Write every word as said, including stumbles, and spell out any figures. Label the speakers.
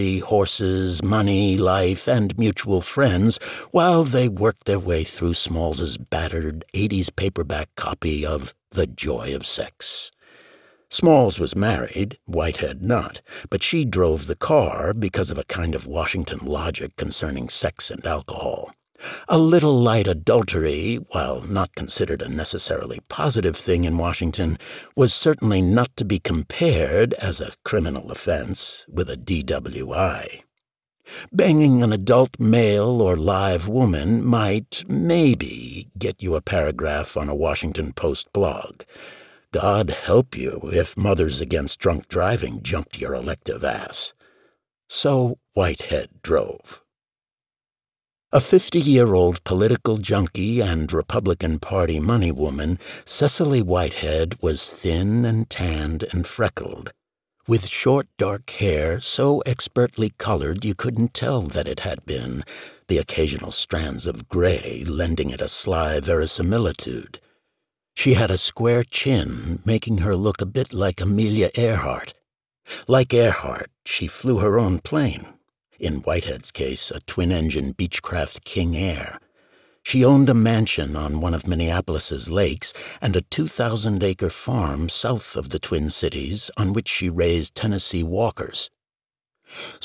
Speaker 1: horses, money, life, and mutual friends while they worked their way through Smalls's battered eighties paperback copy of The Joy of Sex. Smalls was married, Whitehead not, but she drove the car because of a kind of Washington logic concerning sex and alcohol. A little light adultery, while not considered a necessarily positive thing in Washington, was certainly not to be compared, as a criminal offense, with a D W I. Banging an adult male or live woman might, maybe, get you a paragraph on a Washington Post blog. God help you if Mothers Against Drunk Driving jumped your elective ass. So Whitehead drove. A fifty-year-old political junkie and Republican Party money woman, Cecily Whitehead was thin and tanned and freckled, with short dark hair so expertly colored you couldn't tell that it had been, the occasional strands of gray lending it a sly verisimilitude. She had a square chin, making her look a bit like Amelia Earhart. Like Earhart, she flew her own plane. In Whitehead's case, a twin-engine Beechcraft King Air. She owned a mansion on one of Minneapolis's lakes and a two thousand acre farm south of the Twin Cities on which she raised Tennessee walkers.